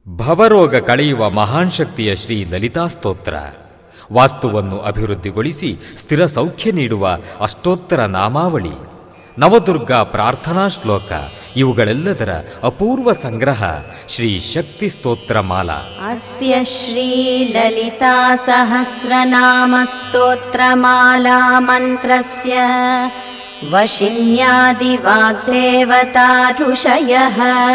ಭವರೋಗ ಕಳೆಯುವ ಮಹಾನ್ ಶಕ್ತಿಯ ಶ್ರೀ ಲಲಿತಾ ಸ್ತೋತ್ರ, ವಾಸ್ತುವನ್ನು ಅಭಿವೃದ್ಧಿಗೊಳಿಸಿ ಸ್ಥಿರ ಸೌಖ್ಯ ನೀಡುವ ಅಷ್ಟೋತ್ತರ ನಾಮಾವಳಿ, ನವದುರ್ಗಾ ಪ್ರಾರ್ಥನಾ ಶ್ಲೋಕ ಇವುಗಳೆಲ್ಲದರ ಅಪೂರ್ವ ಸಂಗ್ರಹ ಶ್ರೀ ಶಕ್ತಿ ಸ್ತೋತ್ರ ಮಾಲಾ. ಅಸ್ಯ ಶ್ರೀ ಲಲಿತಾ ಸಹಸ್ರನಾಮ ಸ್ತೋತ್ರ ಮಾಲಾ ಮಂತ್ರಸ್ಯ ವಶಿನ್ಯಾದಿ ವಾಗ್ದೇವತಾ ಋಷಯಃ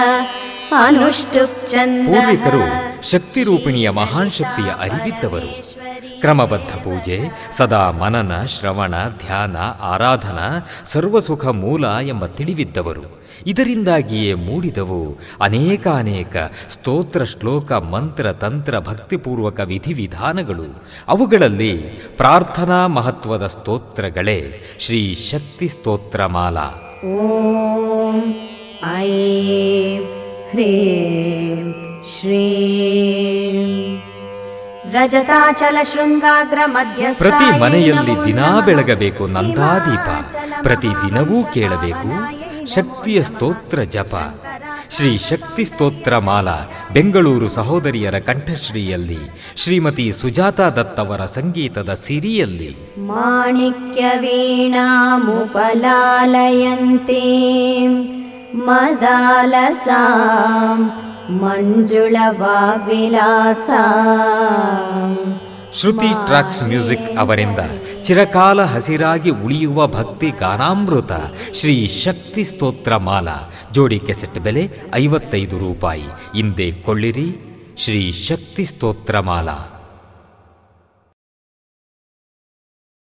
ಪೂರ್ವಿಕರು ಶಕ್ತಿರೂಪಿಣಿಯ ಮಹಾನ್ ಶಕ್ತಿಯ ಅರಿವಿದ್ದವರು. ಕ್ರಮಬದ್ಧ ಪೂಜೆ, ಸದಾ ಮನನ, ಶ್ರವಣ, ಧ್ಯಾನ, ಆರಾಧನಾ ಸರ್ವಸುಖ ಮೂಲ ಎಂಬ ತಿಳಿವಿದ್ದವರು. ಇದರಿಂದಾಗಿಯೇ ಮೂಡಿದವು ಅನೇಕಾನೇಕ ಸ್ತೋತ್ರ, ಶ್ಲೋಕ, ಮಂತ್ರ, ತಂತ್ರ, ಭಕ್ತಿಪೂರ್ವಕ ವಿಧಿವಿಧಾನಗಳು. ಅವುಗಳಲ್ಲಿ ಪ್ರಾರ್ಥನಾ ಮಹತ್ವದ ಸ್ತೋತ್ರಗಳೇ ಶ್ರೀ ಶಕ್ತಿ ಸ್ತೋತ್ರ ಮಾಲಾ. ಓಂ ಐಂ ಹ್ರೀಂ ಶ್ರೀಂ ರಜತಾಚಲ ಶೃಂಗಾಗ್ರ ಮಧ್ಯಸ್ಥ. ಪ್ರತಿ ಮನೆಯಲ್ಲಿ ದಿನಾ ಬೆಳಗಬೇಕು ನಂದಾದೀಪ, ಪ್ರತಿ ದಿನವೂ ಕೇಳಬೇಕು ಶಕ್ತಿಯ ಸ್ತೋತ್ರ ಜಪ. ಶ್ರೀ ಶಕ್ತಿ ಸ್ತೋತ್ರ ಮಾಲಾ ಬೆಂಗಳೂರು ಸಹೋದರಿಯರ ಕಂಠಶ್ರೀಯಲ್ಲಿ, ಶ್ರೀಮತಿ ಸುಜಾತಾ ದತ್ ಅವರ ಸಂಗೀತದ ಸಿರಿಯಲ್ಲಿ. ಮಾಣಿಕ್ಯ ವೀಣಾಮುಪಲಾಲಯಂತೀ ಮದಾಲಸಾಂ ಮಂಜುಳ ವಾಗ್ವಿಲಾಸ. ಶ್ರುತಿ ಟ್ರಾಕ್ಸ್ ಮ್ಯೂಸಿಕ್ ಅವರಿಂದ ಚಿರಕಾಲ ಹಸಿರಾಗಿ ಉಳಿಯುವ ಭಕ್ತಿ ಗಾನಾಮೃತ ಶ್ರೀ ಶಕ್ತಿ ಸ್ತೋತ್ರ ಮಾಲಾ. ಜೋಡಿ ಕೆಸೆಟ್ ಬೆಲೆ 55 ರೂಪಾಯಿ. ಹಿಂದೆ ಕೊಳ್ಳಿರಿ ಶ್ರೀ ಶಕ್ತಿ ಸ್ತೋತ್ರ ಮಾಲಾ.